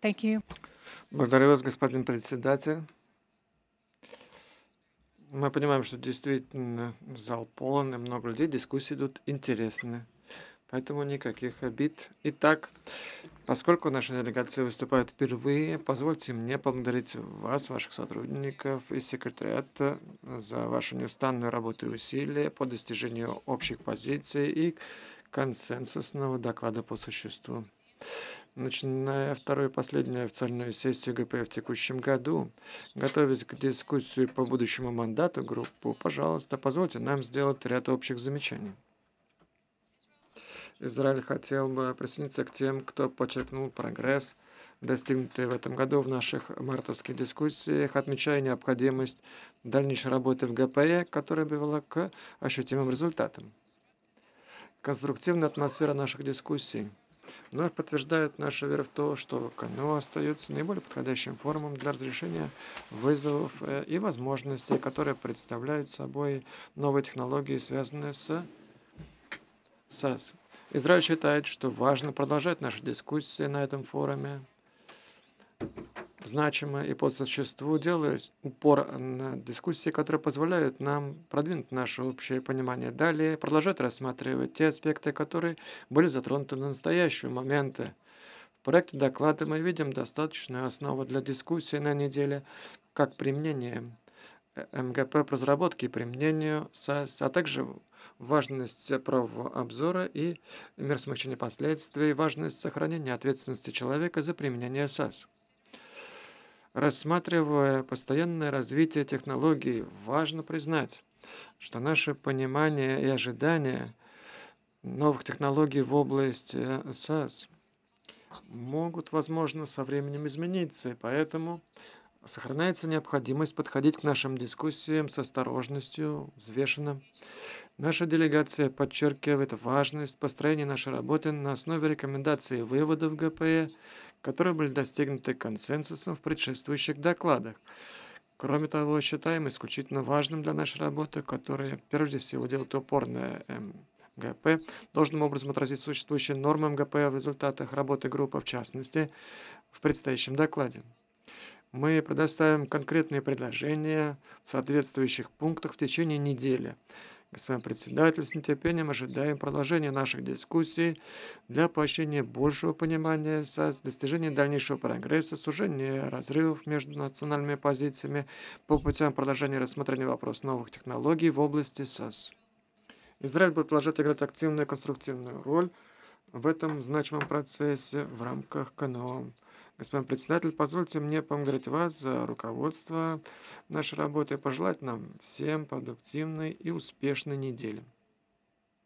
Thank you. Благодарю вас, господин председатель. Мы понимаем, что действительно зал полон, и много людей, дискуссии идут интересные. Поэтому никаких обид. Итак, поскольку наша делегация выступает впервые, позвольте мне поблагодарить вас, ваших сотрудников и секретариата за вашу неустанную работу и усилия по достижению общих позиций и консенсусного доклада по существу. Начиная вторую и последнюю официальную сессию ГП в текущем году, готовясь к дискуссии по будущему мандату группы, пожалуйста, позвольте нам сделать ряд общих замечаний. Израиль хотел бы присоединиться к тем, кто подчеркнул прогресс, достигнутый в этом году в наших мартовских дискуссиях, отмечая необходимость дальнейшей работы в ГПЕ, которая привела к ощутимым результатам. Конструктивная атмосфера наших дискуссий вновь подтверждает нашу веру в то, что КНО остается наиболее подходящим форумом для разрешения вызовов и возможностей, которые представляют собой новые технологии, связанные с САС. Израиль считает, что важно продолжать наши дискуссии на этом форуме, значимо и по существу делая упор на дискуссии, которые позволяют нам продвинуть наше общее понимание далее, продолжать рассматривать те аспекты, которые были затронуты на настоящие моменты. В проекте доклада мы видим достаточную основу для дискуссии на неделе, как применение МГП по разработке и применению САС, а также важность правового обзора и мер смягчения последствий, важность сохранения ответственности человека за применение САС. Рассматривая постоянное развитие технологий, важно признать, что наше понимание и ожидания новых технологий в области САС могут, возможно, со временем измениться, и поэтому сохраняется необходимость подходить к нашим дискуссиям с осторожностью, взвешенно. Наша делегация подчеркивает важность построения нашей работы на основе рекомендаций и выводов ГПЭ, которые были достигнуты консенсусом в предшествующих докладах. Кроме того, считаем исключительно важным для нашей работы, которая прежде всего делает упор на МГП, должным образом отразить существующие нормы МГП в результатах работы группы, в частности, в предстоящем докладе. Мы предоставим конкретные предложения в соответствующих пунктах в течение недели. Господин председатель, с нетерпением ожидаем продолжения наших дискуссий для поощрения большего понимания САС, достижения дальнейшего прогресса, сужения разрывов между национальными позициями по путям продолжения рассмотрения вопросов новых технологий в области САС. Израиль будет продолжать играть активную и конструктивную роль в этом значимом процессе в рамках КНО. Господин председатель, позвольте мне поблагодарить вас за руководство нашей работы и пожелать нам всем продуктивной и успешной недели.